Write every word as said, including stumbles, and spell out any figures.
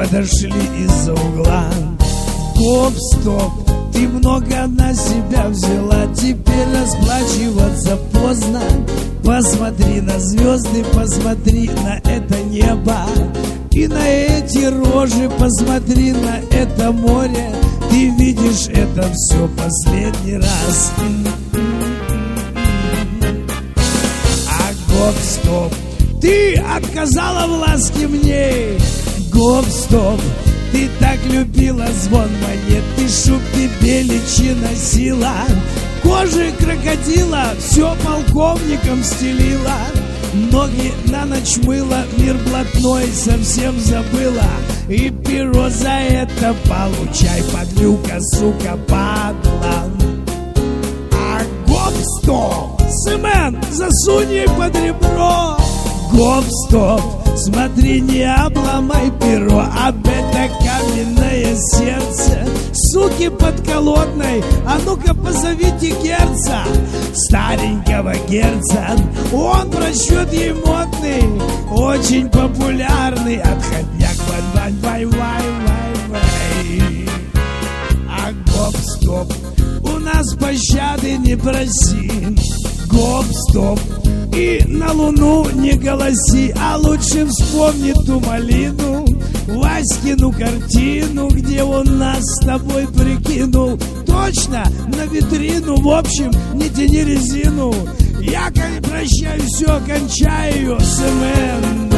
подошли из-за угла. Гоп-стоп, ты много на себя взяла, теперь расплачиваться поздно. Посмотри на звезды, посмотри на это небо, и на эти рожи, посмотри на это море. Ты видишь это все последний раз. А гоп-стоп, ты отказала в ласке мне. Гоп-стоп, ты так любила звон монет, ты шуб тебе личи носила, кожи крокодила все полковником стелила, ноги на ночь мыла, мир блатной совсем забыла, и перо за это получай, подлюка, сука, падла. А гоп-стоп, Сэмен, засунь ей под ребро. Гоп-стоп, смотри, не обломай перо, об это каменное сердце. Суки подколодной, а ну-ка позовите герца, старенького герца. Он просчет ей модный, очень популярный отходняк. Вай-вай-вай-вай-вай. А гоп-стоп, у нас пощады не проси. Гоп-стоп, и на луну не голоси, а лучше вспомни ту малину, Васькину картину, где он нас с тобой прикинул. Точно, на витрину, в общем, не тяни резину. Я прощаю, все, кончаю, Сэмен.